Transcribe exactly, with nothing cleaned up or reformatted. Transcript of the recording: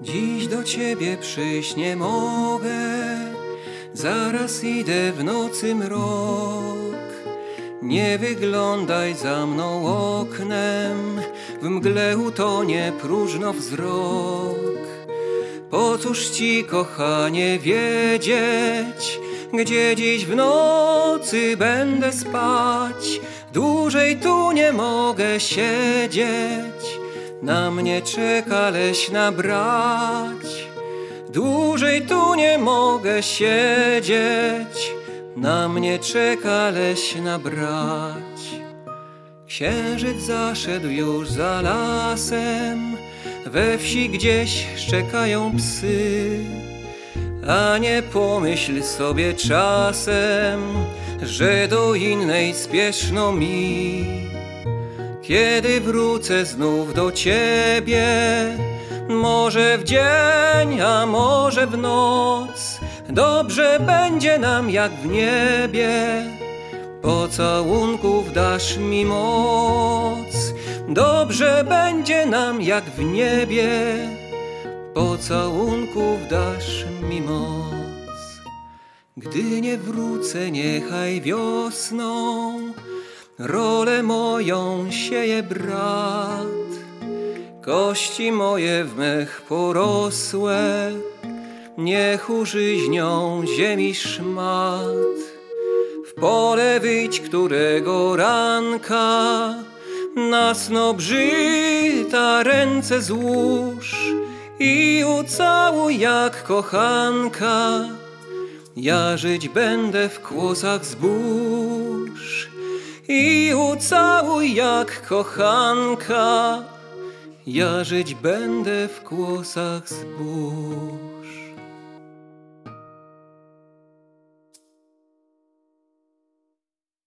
Dziś do ciebie przyjść nie mogę, zaraz idę w nocy mrok. Nie wyglądaj za mną oknem, w mgle utonie próżno wzrok. Po cóż ci, kochanie, wiedzieć, gdzie dziś w nocy będę spać? Dłużej tu nie mogę siedzieć, na mnie czeka leśna brać. Dłużej tu nie mogę siedzieć, na mnie czeka leśna brać. Księżyc zaszedł już za lasem, we wsi gdzieś szczekają psy. A nie pomyśl sobie czasem, że do innej spieszno mi. Kiedy wrócę znów do ciebie, może w dzień, a może w noc, dobrze będzie nam jak w niebie. Pocałunków dasz mi moc, dobrze będzie nam jak w niebie. Pocałunków dasz mi moc. Gdy nie wrócę, niechaj wiosną rolę moją sieje brat. Kości moje w mech porosłe niech użyźnią ziemi szmat. W pole wyjdź którego ranka, na snobrzyta ręce złóż i ucałuj jak kochanka. Ja żyć będę w kłosach zbóż i ucałuj jak kochanka. Ja żyć będę w kłosach zbóż.